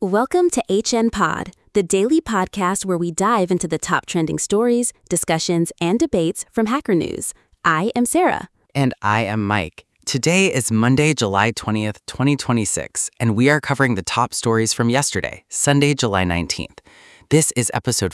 Welcome to HN Pod, the daily podcast where we dive into the top trending stories, discussions, and debates from Hacker News. I am Sarah. And I am Mike. Today is Monday, July 20th, 2026, and we are covering the top stories from yesterday, Sunday, July 19th. This is episode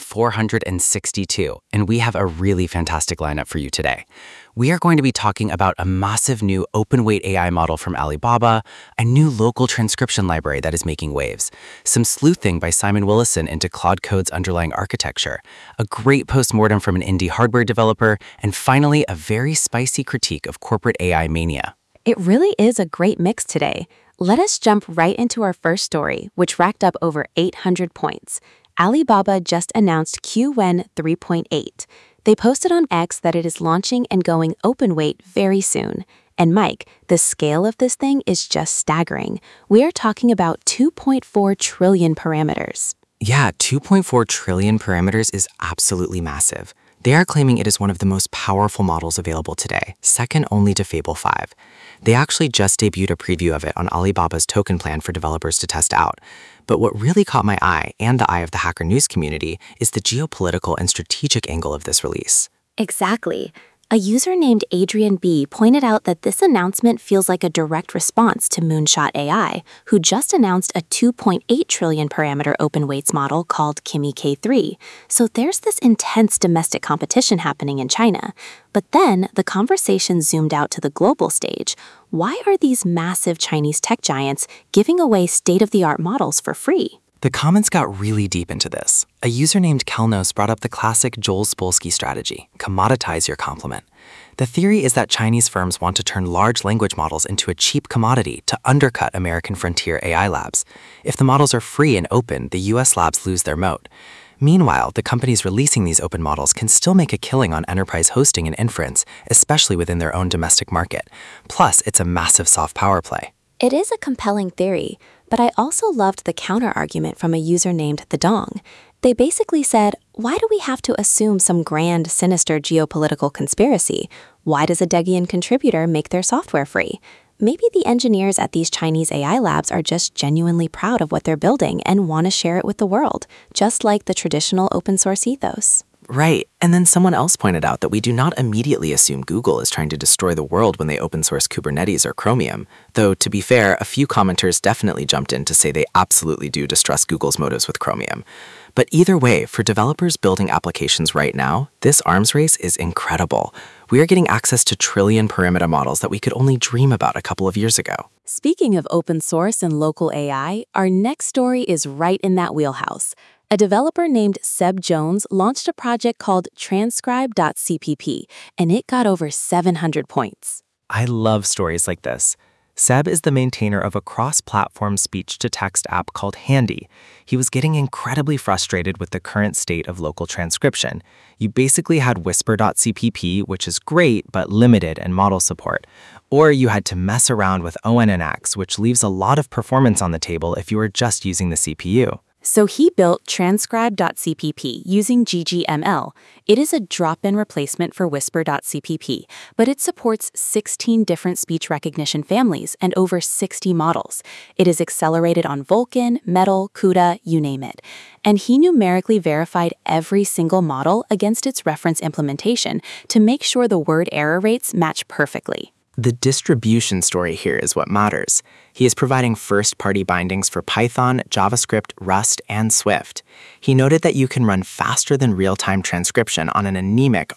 462, and we have a really fantastic lineup for you today. We are going to be talking about a massive new open-weight AI model from Alibaba, a new local transcription library that is making waves, some sleuthing by Simon Willison into Claude Code's underlying architecture, a great postmortem from an indie hardware developer, and finally, a very spicy critique of corporate AI mania. It really is a great mix today. Let us jump right into our first story, which racked up over 800 points. Alibaba just announced QWEN 3.8. They posted on X that it is launching and going open weight very soon. And Mike, the scale of this thing is just staggering. We are talking about 2.4 trillion parameters. Yeah, 2.4 trillion parameters is absolutely massive. They are claiming it is one of the most powerful models available today, second only to Fable 5. They actually just debuted a preview of it on Alibaba's token plan for developers to test out. But what really caught my eye, and the eye of the Hacker News community, is the geopolitical and strategic angle of this release. Exactly. A user named Adrian B. pointed out that this announcement feels like a direct response to Moonshot AI, who just announced a 2.8 trillion parameter open weights model called Kimi K3. So there's this intense domestic competition happening in China. But then the conversation zoomed out to the global stage. Why are these massive Chinese tech giants giving away state-of-the-art models for free? The comments got really deep into this. A user named Kelnos brought up the classic Joel Spolsky strategy, commoditize your compliment. The theory is that Chinese firms want to turn large language models into a cheap commodity to undercut American frontier AI labs. If the models are free and open, the US labs lose their moat. Meanwhile, the companies releasing these open models can still make a killing on enterprise hosting and inference, especially within their own domestic market. Plus, it's a massive soft power play. It is a compelling theory, but I also loved the counter-argument from a user named The Dong. They basically said, why do we have to assume some grand, sinister geopolitical conspiracy? Why does a Degian contributor make their software free? Maybe the engineers at these Chinese AI labs are just genuinely proud of what they're building and want to share it with the world, just like the traditional open source ethos. Right, and then someone else pointed out that we do not immediately assume Google is trying to destroy the world when they open source Kubernetes or Chromium, though to be fair, a few commenters definitely jumped in to say they absolutely do distrust Google's motives with Chromium. But either way, for developers building applications right now, this arms race is incredible. We are getting access to trillion parameter models that we could only dream about a couple of years ago. Speaking of open source and local AI, our next story is right in that wheelhouse. A developer named Seb Jones launched a project called Transcribe.cpp, and it got over 700 points. I love stories like this. Seb is the maintainer of a cross-platform speech-to-text app called Handy. He was getting incredibly frustrated with the current state of local transcription. You basically had Whisper.cpp, which is great but limited in model support. Or you had to mess around with ONNX, which leaves a lot of performance on the table if you are just using the CPU. So he built Transcribe.cpp using GGML. It is a drop-in replacement for Whisper.cpp, but it supports 16 different speech recognition families and over 60 models. It is accelerated on Vulkan, Metal, CUDA, you name it. And he numerically verified every single model against its reference implementation to make sure the word error rates match perfectly. The distribution story here is what matters. He is providing first-party bindings for Python, JavaScript, Rust, and Swift. He noted that you can run faster than real-time transcription on an anemic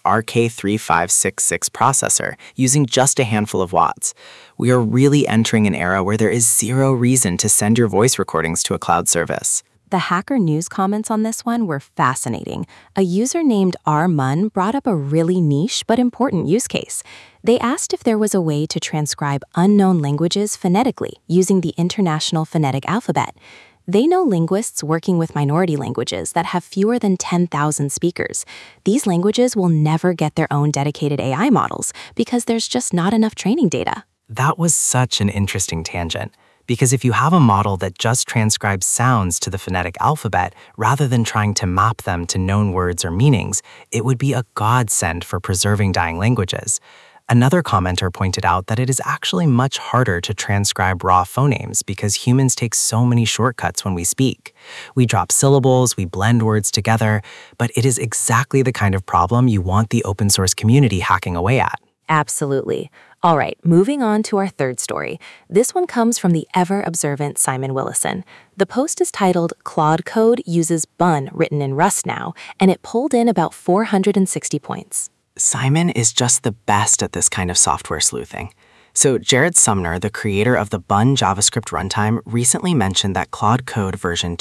RK3566 processor using just a handful of watts. We are really entering an era where there is zero reason to send your voice recordings to a cloud service. The Hacker News comments on this one were fascinating. A user named R. Munn brought up a really niche but important use case. They asked if there was a way to transcribe unknown languages phonetically using the International Phonetic Alphabet. They know linguists working with minority languages that have fewer than 10,000 speakers. These languages will never get their own dedicated AI models because there's just not enough training data. That was such an interesting tangent. Because if you have a model that just transcribes sounds to the phonetic alphabet rather than trying to map them to known words or meanings, it would be a godsend for preserving dying languages. Another commenter pointed out that it is actually much harder to transcribe raw phonemes because humans take so many shortcuts when we speak. We drop syllables, we blend words together, but it is exactly the kind of problem you want the open source community hacking away at. Absolutely. All right, moving on to our third story. This one comes from the ever-observant Simon Willison. The post is titled, Claude Code uses bun written in Rust now, and it pulled in about 460 points. Simon is just the best at this kind of software sleuthing. So Jared Sumner, the creator of the Bun JavaScript runtime, recently mentioned that Claude Code version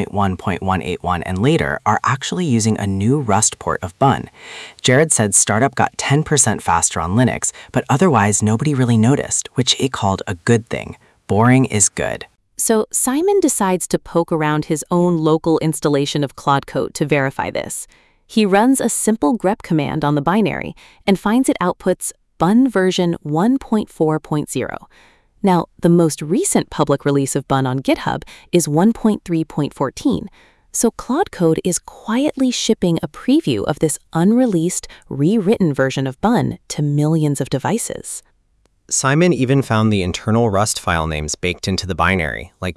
2.1.181 and later are actually using a new Rust port of Bun. Jared said startup got 10% faster on Linux, but otherwise nobody really noticed, which he called a good thing. Boring is good. So Simon decides to poke around his own local installation of Claude Code to verify this. He runs a simple grep command on the binary and finds it outputs Bun version 1.4.0. Now, the most recent public release of Bun on GitHub is 1.3.14, so Claude Code is quietly shipping a preview of this unreleased, rewritten version of Bun to millions of devices. Simon even found the internal Rust file names baked into the binary, like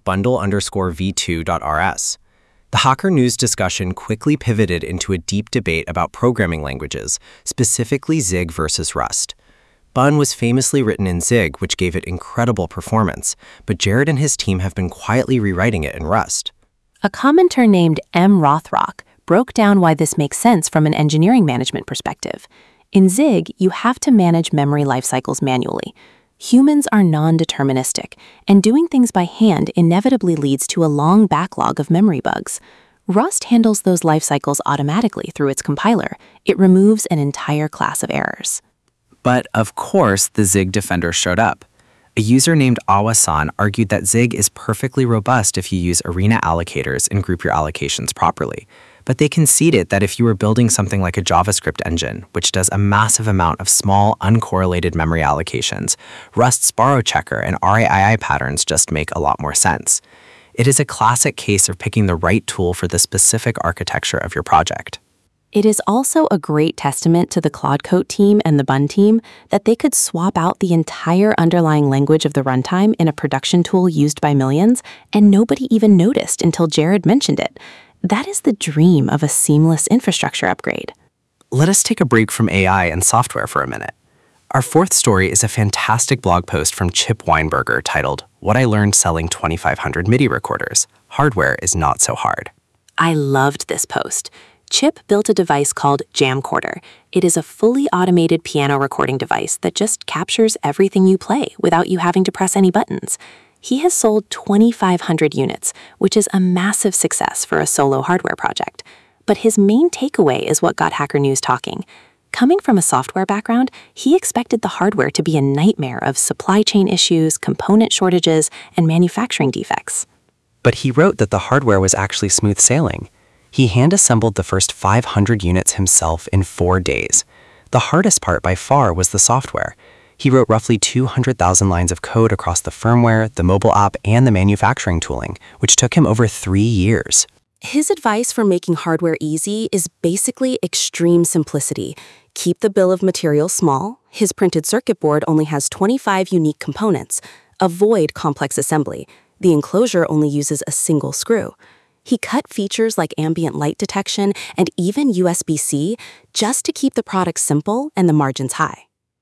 bundle_v2.rs. The Hacker News discussion quickly pivoted into a deep debate about programming languages, specifically Zig versus Rust. Bun was famously written in Zig, which gave it incredible performance, but Jared and his team have been quietly rewriting it in Rust. A commenter named M. Rothrock broke down why this makes sense from an engineering management perspective. In Zig, you have to manage memory life cycles manually. Humans are non-deterministic, and doing things by hand inevitably leads to a long backlog of memory bugs. Rust handles those life cycles automatically through its compiler. It removes an entire class of errors. But of course, the Zig defender showed up. A user named Awasan argued that Zig is perfectly robust if you use arena allocators and group your allocations properly. But they conceded that if you were building something like a JavaScript engine, which does a massive amount of small, uncorrelated memory allocations, Rust's borrow checker and RAII patterns just make a lot more sense. It is a classic case of picking the right tool for the specific architecture of your project. It is also a great testament to the Claude Code team and the Bun team that they could swap out the entire underlying language of the runtime in a production tool used by millions, and nobody even noticed until Jared mentioned it. That is the dream of a seamless infrastructure upgrade. Let us take a break from AI and software for a minute. Our fourth story is a fantastic blog post from Chip Weinberger titled, What I Learned Selling 2500 MIDI Recorders. Hardware is Not So Hard. I loved this post. Chip built a device called Jamcorder. It is a fully automated piano recording device that just captures everything you play without you having to press any buttons. He has sold 2,500 units, which is a massive success for a solo hardware project. But his main takeaway is what got Hacker News talking. Coming from a software background, he expected the hardware to be a nightmare of supply chain issues, component shortages, and manufacturing defects. But he wrote that the hardware was actually smooth sailing. He hand-assembled the first 500 units himself in 4 days. The hardest part by far was the software. He wrote roughly 200,000 lines of code across the firmware, the mobile app, and the manufacturing tooling, which took him over 3 years. His advice for making hardware easy is basically extreme simplicity. Keep the bill of materials small. His printed circuit board only has 25 unique components. Avoid complex assembly. The enclosure only uses a single screw. He cut features like ambient light detection and even USB-C just to keep the product simple and the margins high.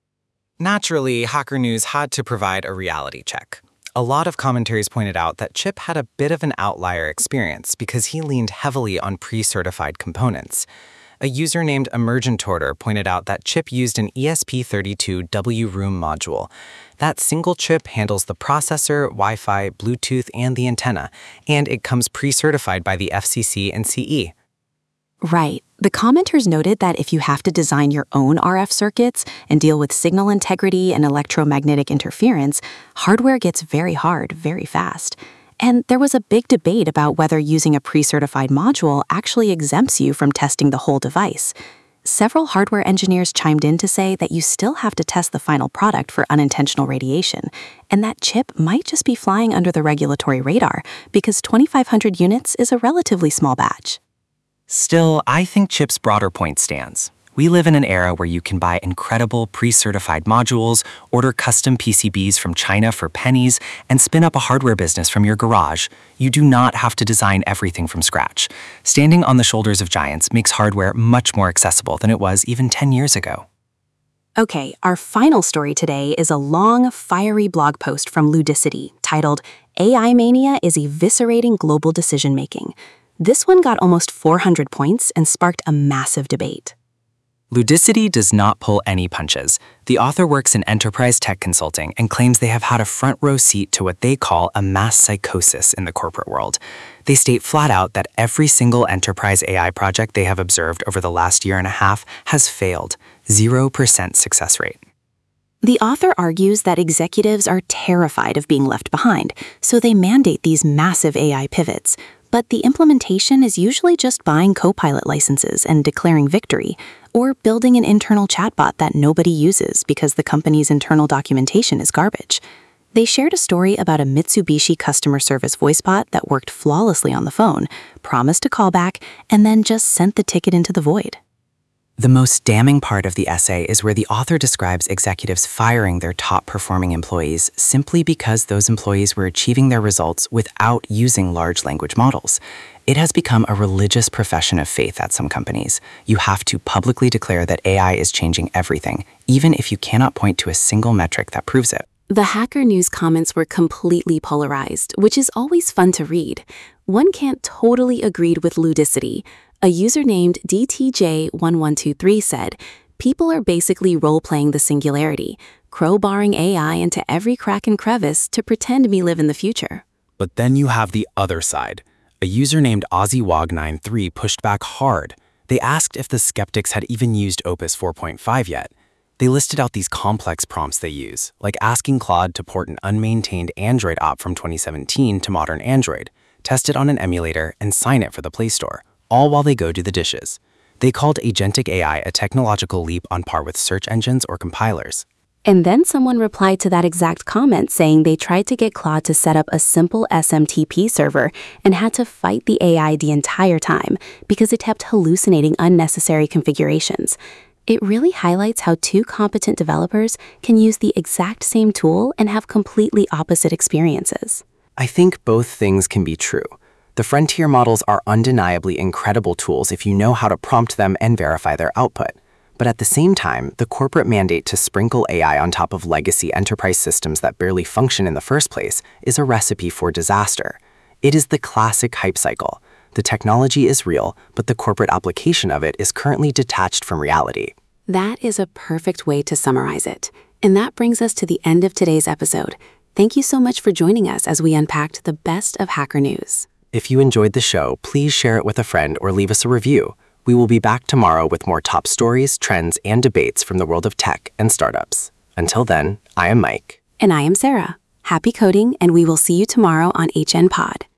Naturally, Hacker News had to provide a reality check. A lot of commentaries pointed out that Chip had a bit of an outlier experience because he leaned heavily on pre-certified components. A user named Emergentorter pointed out that Chip used an ESP32W Room module. That single chip handles the processor, Wi-Fi, Bluetooth, and the antenna, and it comes pre-certified by the FCC and CE. Right. The commenters noted that if you have to design your own RF circuits and deal with signal integrity and electromagnetic interference, hardware gets very hard very fast. And there was a big debate about whether using a pre-certified module actually exempts you from testing the whole device. Several hardware engineers chimed in to say that you still have to test the final product for unintentional radiation, and that chip might just be flying under the regulatory radar because 2,500 units is a relatively small batch. Still, I think Chip's broader point stands. We live in an era where you can buy incredible pre-certified modules, order custom PCBs from China for pennies, and spin up a hardware business from your garage. You do not have to design everything from scratch. Standing on the shoulders of giants makes hardware much more accessible than it was even 10 years ago. Okay, our final story today is a long, fiery blog post from Ludicity titled AI Mania is Eviscerating Global Decision-Making. This one got almost 400 points and sparked a massive debate. Ludicity does not pull any punches. The author works in enterprise tech consulting and claims they have had a front-row seat to what they call a mass psychosis in the corporate world. They state flat out that every single enterprise AI project they have observed over the last year and a half has failed. 0% success rate. The author argues that executives are terrified of being left behind, so they mandate these massive AI pivots. But the implementation is usually just buying Copilot licenses and declaring victory, or building an internal chatbot that nobody uses because the company's internal documentation is garbage. They shared a story about a Mitsubishi customer service voice bot that worked flawlessly on the phone, promised a callback, and then just sent the ticket into the void. The most damning part of the essay is where the author describes executives firing their top-performing employees simply because those employees were achieving their results without using large language models. It has become a religious profession of faith at some companies. You have to publicly declare that AI is changing everything, even if you cannot point to a single metric that proves it. The Hacker News comments were completely polarized, which is always fun to read. One can't totally agree with Ludicity. A user named DTJ1123 said, "People are basically role-playing the singularity, crowbarring AI into every crack and crevice to pretend we live in the future." But then you have the other side. A user named OzzyWog93 pushed back hard. They asked if the skeptics had even used Opus 4.5 yet. They listed out these complex prompts they use, like asking Claude to port an unmaintained Android app from 2017 to modern Android, test it on an emulator, and sign it for the Play Store, all while they go do the dishes. They called agentic AI a technological leap on par with search engines or compilers. And then someone replied to that exact comment saying they tried to get Claude to set up a simple SMTP server and had to fight the AI the entire time because it kept hallucinating unnecessary configurations. It really highlights how two competent developers can use the exact same tool and have completely opposite experiences. I think both things can be true. The frontier models are undeniably incredible tools if you know how to prompt them and verify their output. But at the same time, the corporate mandate to sprinkle AI on top of legacy enterprise systems that barely function in the first place is a recipe for disaster. It is the classic hype cycle. The technology is real, but the corporate application of it is currently detached from reality. That is a perfect way to summarize it. And that brings us to the end of today's episode. Thank you so much for joining us as we unpacked the best of Hacker News. If you enjoyed the show, please share it with a friend or leave us a review. We will be back tomorrow with more top stories, trends, and debates from the world of tech and startups. Until then, I am Mike. And I am Sarah. Happy coding, and we will see you tomorrow on HN Pod.